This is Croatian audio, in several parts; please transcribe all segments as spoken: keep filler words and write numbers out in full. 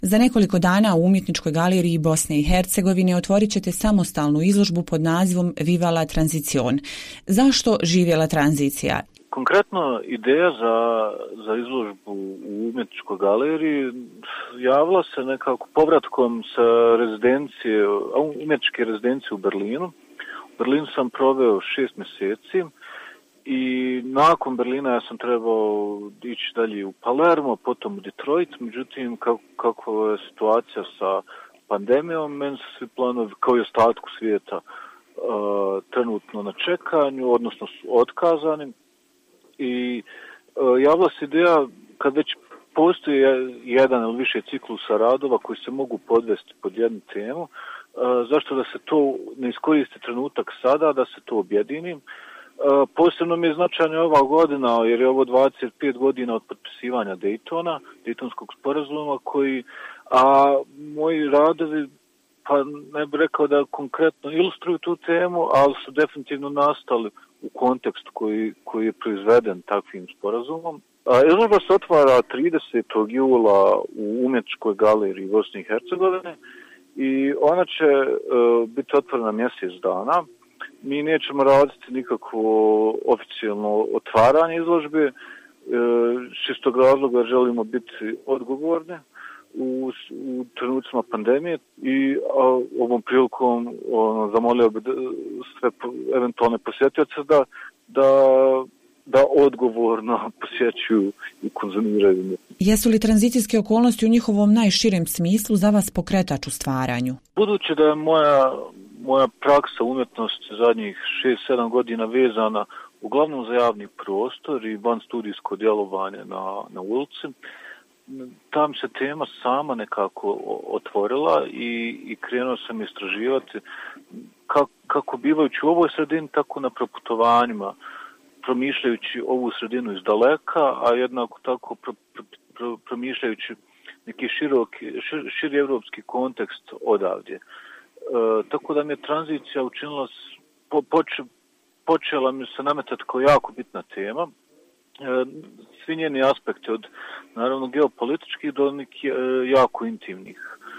Za nekoliko dana u Umjetničkoj galeriji Bosne i Hercegovine otvorit ćete samostalnu izložbu pod nazivom Viva la Transición. Zašto živjela tranzicija? Konkretno ideja za, za izložbu u Umjetničkoj galeriji javila se nekako povratkom sa rezidencije, umjetničke rezidencije u Berlinu. U Berlinu sam proveo šest mjeseci i nakon Berlina ja sam trebao ići dalje u Palermo, potom u Detroit. Međutim, kako, kako je situacija sa pandemijom, meni su svi planovi, kao i ostatku svijeta, uh, trenutno na čekanju, odnosno su otkazani. I uh, javila se ideja, kad već postoji jedan ili više ciklusa radova koji se mogu podvesti pod jednu temu, uh, zašto da se to ne iskoristi trenutak sada, da se to objedini. Uh, posebno mi je značajna ova godina, jer je ovo dvadeset pet godina od potpisivanja Daytona, Daytonskog sporazuma, koji, a moji radovi, pa ne bih rekao da konkretno ilustruju tu temu, ali su definitivno nastali u kontekstu koji, koji je proizveden takvim sporazumom. Izložba se otvara tridesetog jula u Umjetničkoj galeriji Bosne i Hercegovine i ona će uh, biti otvorena mjesec dana. Mi nećemo raditi nikakvo oficijalno otvaranje izložbe, uh, čistog razloga želimo biti odgovorni u, u trenucima pandemije i a, ovom prilikom ono, zamolio bi da, sve eventualne posjetioce da, da, da odgovorno posjećuju i konzumiraju. Jesu li tranzicijske okolnosti u njihovom najširem smislu za vas pokretač u stvaranju? Budući da je moja, moja praksa umjetnosti zadnjih šest sedam godina vezana uglavnom za javni prostor i van studijsko djelovanje na, na ulici, tam se tema sama nekako otvorila i, i krenuo sam istraživati kako, kako bivajući u ovoj sredini, tako na proputovanjima, promišljajući ovu sredinu iz daleka, a jednako tako pro, pro, pro, promišljajući neki široki, šir, širi evropski kontekst odavdje. E, tako da mi je tranzicija učinila, po, poče, počela mi se nametati kao jako bitna tema. Svi njeni aspekti od naravno geopolitičkih do nekih jako intimnih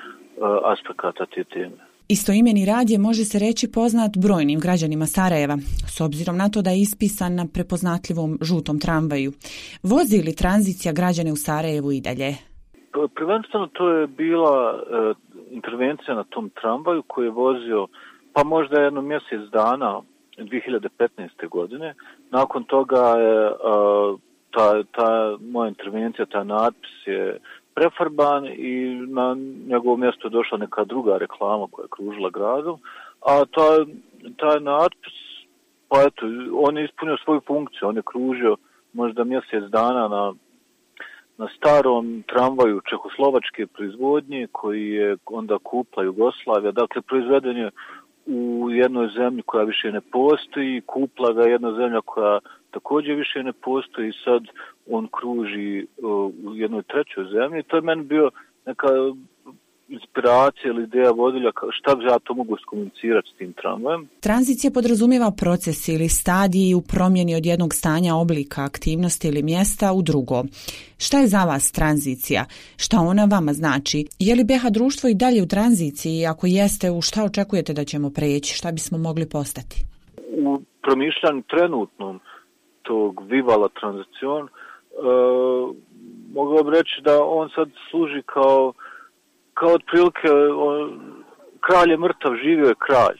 aspekata te teme. Istoimeni rad je, može se reći, poznat brojnim građanima Sarajeva, s obzirom na to da je ispisan na prepoznatljivom žutom tramvaju. Vozi li tranzicija građane u Sarajevu i dalje? Prvenstveno to je bila uh, intervencija na tom tramvaju koji je vozio pa možda jedno mjesec dana dvije hiljade petnaeste. godine. Nakon toga je uh, ta, ta moja intervencija, ta natpis je prefarban i na njegovo mjesto je došla neka druga reklama koja je kružila gradom, a taj, taj natpis, pa eto, on je ispunio svoju funkciju, on je kružio možda mjesec dana na, na starom tramvaju čehoslovačke proizvodnje koji je onda kupila Jugoslavija, dakle proizveden je u jednoj zemlji koja više ne postoji, kupla ga jedna zemlja koja također više ne postoji i sad on kruži uh, u jednoj trećoj zemlji. To je meni bio neka inspiracija ili ideja vodilja šta bi ja to mogu skomunicirati s tim tramvajem. Tranzicija podrazumijeva proces ili stadiji u promjeni od jednog stanja, oblika, aktivnosti ili mjesta u drugo. Šta je za vas tranzicija? Šta ona vama znači? Je li B iH društvo i dalje u tranziciji? Ako jeste, u šta očekujete da ćemo preći? Šta bismo mogli postati? U promišljanju trenutnom tog Viva la Transición uh, mogu bih reći da on sad služi kao kao otprilike kralj je mrtav, živio je kralj.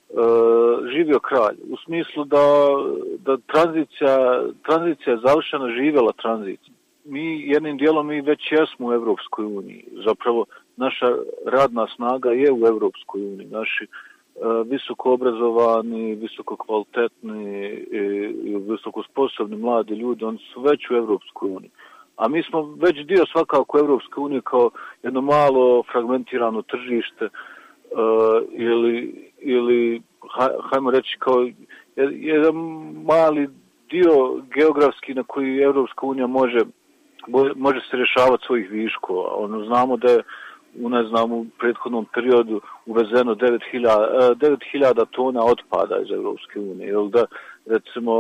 Uh, živio kralj. U smislu da, da tranzicija, tranzicija je završena, živjela tranzicija. Mi jednim dijelom mi već jesmo u Evropskoj uniji. Zapravo naša radna snaga je u Evropskoj uniji. Naši uh, visoko obrazovani, visoko kvalitetni i visoko sposobni mladi ljudi, oni su već u Evropskoj uniji. A mi smo već dio svakako Evropske unije kao jedno malo fragmentirano tržište uh, ili, ili hajmo reći kao jedan mali dio geografski na koji Evropska unija može, može se rješavati svojih viškova. Ono, znamo da je u, ne znam, u prethodnom periodu uvezeno devet hiljada tona otpada iz Evropske unije. Ili da, recimo,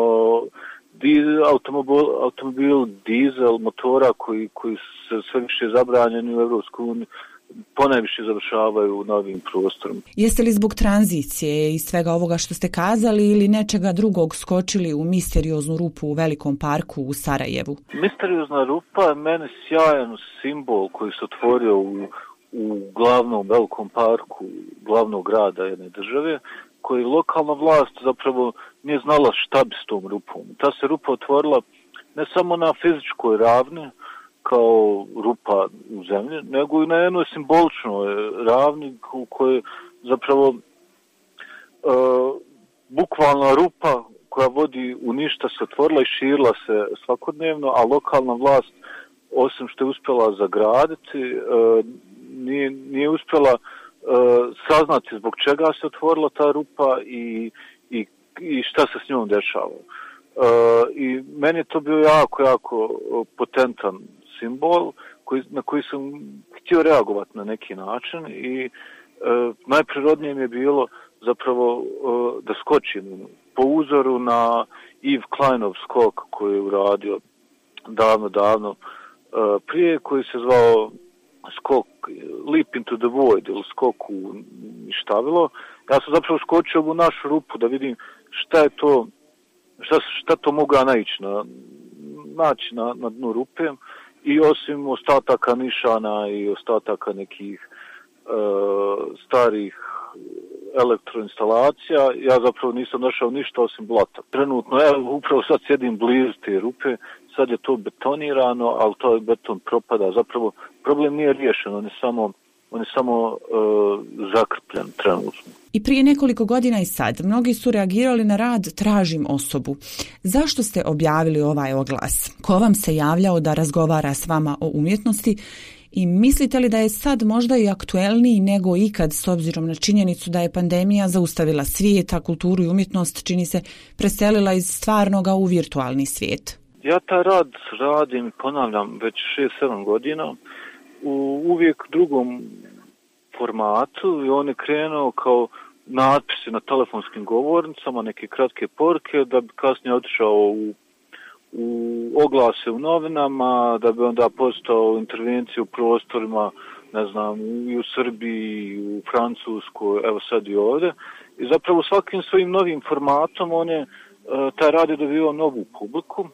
automobil, automobil dizel motora koji, koji se sve više zabranjeni u Evropskoj uniji ponajviše završavaju na ovim prostorima. Jeste li zbog tranzicije i svega ovoga što ste kazali ili nečega drugog skočili u misterioznu rupu u Velikom parku u Sarajevu? Misteriozna rupa je meni sjajan simbol koji se otvorio u, u glavnom Velikom parku glavnog grada jedne države, koji lokalna vlast zapravo nije znala šta bi s tom rupom. Ta se rupa otvorila ne samo na fizičkoj ravni, kao rupa u zemlji, nego i na jednoj simboličnoj ravni u kojoj zapravo e, bukvalna rupa koja vodi u ništa se otvorila i širila se svakodnevno, a lokalna vlast, osim što je uspjela zagraditi, e, nije, nije uspjela e, saznati zbog čega se otvorila ta rupa i, i, i šta se s njom dešava. E, I meni je to bio jako, jako potentan simbol koji, na koji sam htio reagovati na neki način i e, najprirodnije mi je bilo zapravo e, da skočim po uzoru na Yves Kleinov skok koji je uradio davno, davno e, prije, koji se zvao skok Leap into the Void ili skok u ništavilo. Ja sam zapravo skočio u našu rupu da vidim šta je to, šta, šta to mogu ja naići na, naći na, na dnu rupe. I osim ostataka nišana i ostataka nekih e, starih elektroinstalacija, ja zapravo nisam našao ništa osim blata. Trenutno, evo, upravo sad sjedim blizu te rupe, sad je to betonirano, ali to je beton propada. Zapravo, problem nije riješen, on je samo, on je samo e, zakrpljen trenutno. I prije nekoliko godina i sad, mnogi su reagirali na rad Tražim osobu. Zašto ste objavili ovaj oglas? Ko vam se javljao da razgovara s vama o umjetnosti? I mislite li da je sad možda i aktuelniji nego ikad s obzirom na činjenicu da je pandemija zaustavila svijet, a kulturu i umjetnost čini se preselila iz stvarnoga u virtualni svijet? Ja taj rad radim, ponavljam, već šest sedam godina u uvijek drugom formatu i on je krenuo kao natpisi na telefonskim govornicama, neke kratke poruke, da bi kasnije otišao u, u oglase u novinama, da bi onda postao intervencije u prostorima, ne znam, i u Srbiji, i u Francuskoj, evo sad i ovdje. I zapravo svakim svojim novim formatom on je, taj rad je dobivao novu publiku,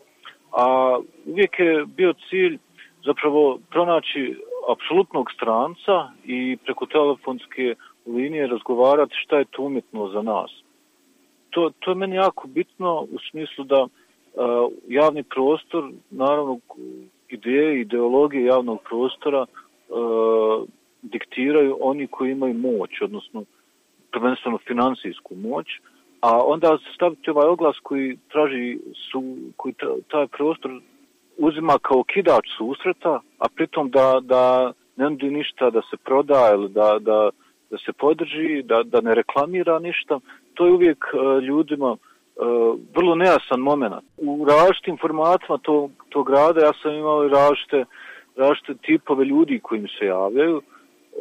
a uvijek je bio cilj zapravo pronaći apsolutnog stranca i preko telefonske linije razgovarati šta je to umjetno za nas. To, to je meni jako bitno u smislu da uh, javni prostor, naravno ideje, ideologije javnog prostora uh, diktiraju oni koji imaju moć, odnosno prvenstveno financijsku moć, a onda staviti ovaj oglas koji traži, su, koji taj prostor uzima kao kidač susreta, a pritom da, da ne nudi ništa da se proda ili da, da, da se podrži, da, da ne reklamira ništa, to je uvijek uh, ljudima uh, vrlo nejasan moment. U različitim formatima tog, tog rada ja sam imao i različite, različite tipove ljudi koji mi se javljaju, uh,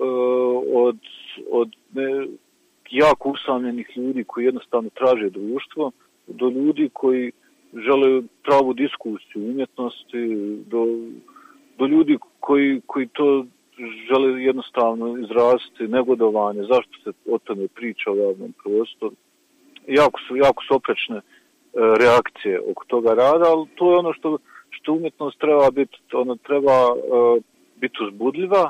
od, od ne, jako usamljenih ljudi koji jednostavno traže društvo, do ljudi koji žele pravu diskusiju umjetnosti, do, do ljudi koji, koji to žele jednostavno izraziti negodovanje, zašto se o tome priča u javnom prostoru. Jako su, jako su oprečne e, reakcije oko toga rada, ali to je ono što, što umjetnost treba biti, ona treba e, biti uzbudljiva,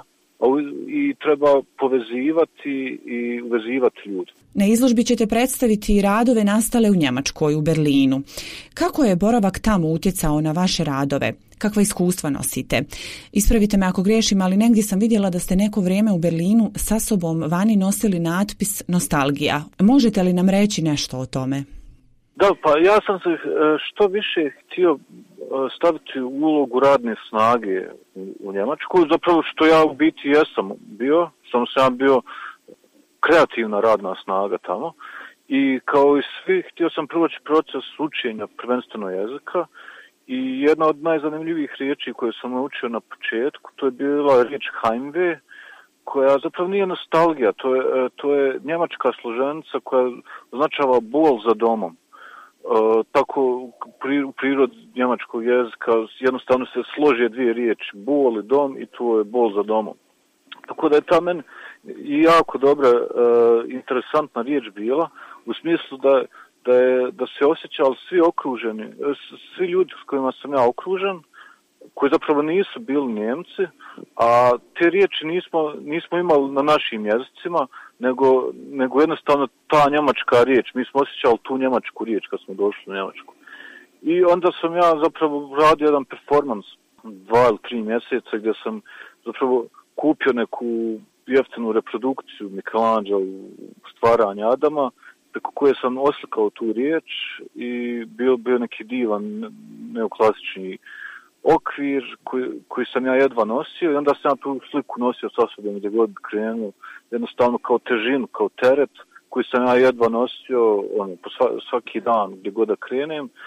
i treba povezivati i uvezivati ljudi. Na izložbi ćete predstaviti radove nastale u Njemačkoj, u Berlinu. Kako je boravak tamo utjecao na vaše radove? Kakva iskustva nosite? Ispravite me ako griješim, ali negdje sam vidjela da ste neko vrijeme u Berlinu sa sobom vani nosili natpis Nostalgija. Možete li nam reći nešto o tome? Da, pa ja sam se što više htio staviti u ulogu radne snage u, u Njemačku, zapravo što ja u biti jesam bio, samo sam bio kreativna radna snaga tamo i kao i svi htio sam proći proces učenja prvenstveno jezika i jedna od najzanimljivijih riječi koje sam naučio na početku, to je bila riječ Heimweh, koja zapravo nije nostalgija, to je, to je njemačka složenica koja označava bol za domom. Uh, tako u prirodi njemačkog jezika jednostavno se slože dvije riječi, bol i dom, i to je bol za domom. Tako da je ta meni jako dobra, e, interesantna riječ bila, u smislu da, da, je, da se osjećali svi okruženi, svi ljudi s kojima sam ja okružen, koji zapravo nisu bili Njemci, a te riječi nismo, nismo imali na našim jezicima, nego, nego jednostavno ta njemačka riječ, mi smo osjećali tu njemačku riječ kad smo došli u Njemačku. I onda sam ja zapravo radio jedan performans dva ili tri mjeseca gdje sam zapravo kupio neku jeftinu reprodukciju Michelangelo stvaranja Adama, preko koje sam oslikao tu riječ i bio, bio neki divan neoklasični okvir koji, koji sam ja jedva nosio i onda sam ja tu sliku nosio sa sobom gdje god krenuo, jednostavno kao težinu, kao teret koji sam ja jedva nosio ono, po svaki dan gdje god da krenem. E,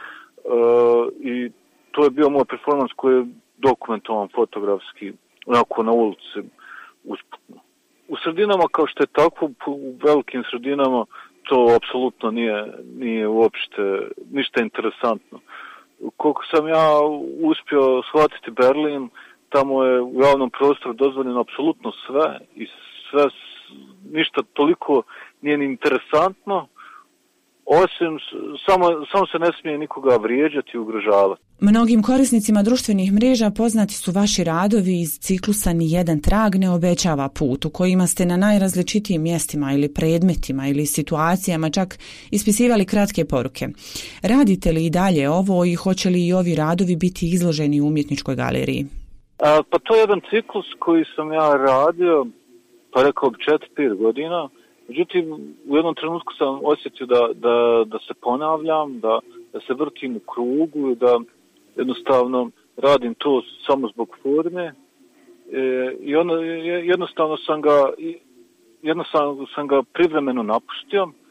i to je bio moj performans koji je dokumentovan fotografski, onako na ulici usputno. U sredinama kao što je tako, u velikim sredinama to apsolutno nije, nije uopšte ništa interesantno. Koliko sam ja uspio shvatiti Berlin, tamo je u javnom prostoru dozvoljeno apsolutno sve i sve, ništa toliko nije ni interesantno, osim samo, samo se ne smije nikoga vrijeđati i ugrožavati. Mnogim korisnicima društvenih mreža poznati su vaši radovi iz ciklusa Nijedan trag ne obećava put, u kojima ste na najrazličitijim mjestima ili predmetima ili situacijama čak ispisivali kratke poruke. Radite li i dalje ovo i hoće li i ovi radovi biti izloženi u umjetničkoj galeriji? A, pa to je jedan ciklus koji sam ja radio, pa rekao bi četiri pet godina. Međutim, u jednom trenutku sam osjetio da, da, da se ponavljam, da, da se vrtim u krugu i da jednostavno radim to samo zbog forme. E, I ono, jednostavno sam ga, jednostavno sam ga privremeno napustio. E,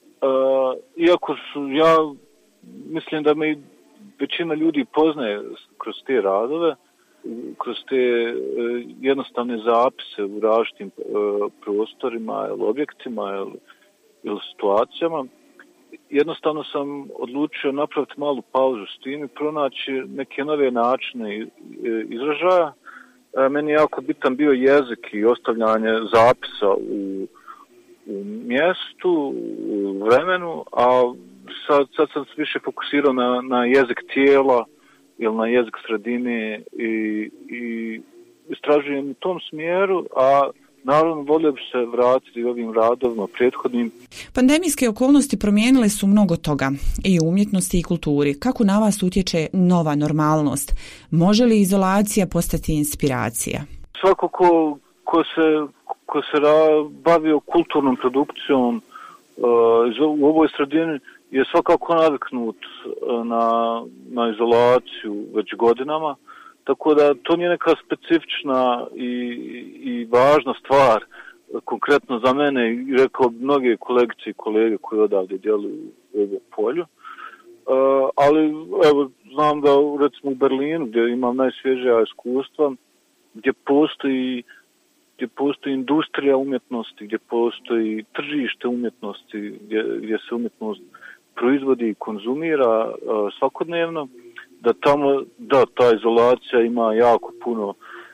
iako su, ja mislim da me većina ljudi poznaje kroz te radove, kroz te e, jednostavne zapise u različitim e, prostorima ili objektima ili, ili situacijama. Jednostavno sam odlučio napraviti malu pauzu s tim i pronaći neke nove načine izražaja. E, meni je jako bitan bio jezik i ostavljanje zapisa u, u mjestu, u vremenu, a sad, sad sam se više fokusirao na, na jezik tijela ili na jezik sredine i, i istražujem u tom smjeru, a naravno volio bi se vratiti ovim radovima prethodnim. Pandemijske okolnosti promijenile su mnogo toga i u umjetnosti i kulturi. Kako na vas utječe nova normalnost? Može li izolacija postati inspiracija? Svako ko, ko se, ko se ra, bavio kulturnom produkcijom uh, u ovoj sredini je svakako naviknut na, na izolaciju već godinama, tako da to nije neka specifična i, i važna stvar, konkretno za mene i rekao mnoge kolegice i kolege koji odavde djeluju u ovom polju. Uh, ali evo, znam da recimo u Berlinu gdje imam najsvježija iskustva, gdje postoji gdje postoji industrija umjetnosti, gdje postoji tržište umjetnosti, gdje, gdje se umjetnost proizvodi i konzumira uh, svakodnevno, da tamo, da, ta izolacija ima jako puno, uh,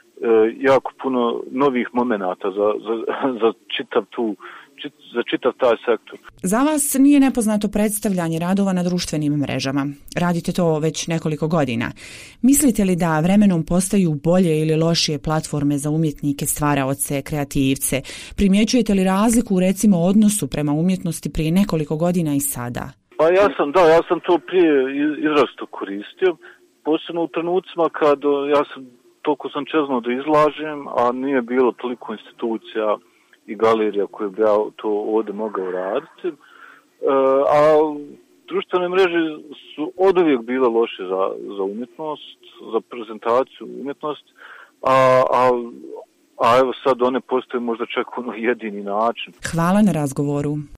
jako puno novih momenata za, za, za čitav tu, čit, za čitav taj sektor. Za vas nije nepoznato predstavljanje radova na društvenim mrežama. Radite to već nekoliko godina. Mislite li da vremenom postaju bolje ili lošije platforme za umjetnike, stvaraoce, kreativce? Primjećujete li razliku u recimo odnosu prema umjetnosti prije nekoliko godina i sada? Pa ja sam, da, ja sam to prije izrazito koristio, posebno u trenucima kad ja sam, toliko sam čeznuo da izlažem, a nije bilo toliko institucija i galerija koje bi ja to ovdje mogao raditi. E, a društvene mreže su oduvijek bile loše za, za umjetnost, za prezentaciju umjetnosti, a, a, a evo sad one postoje možda čak ono jedini način. Hvala na razgovoru.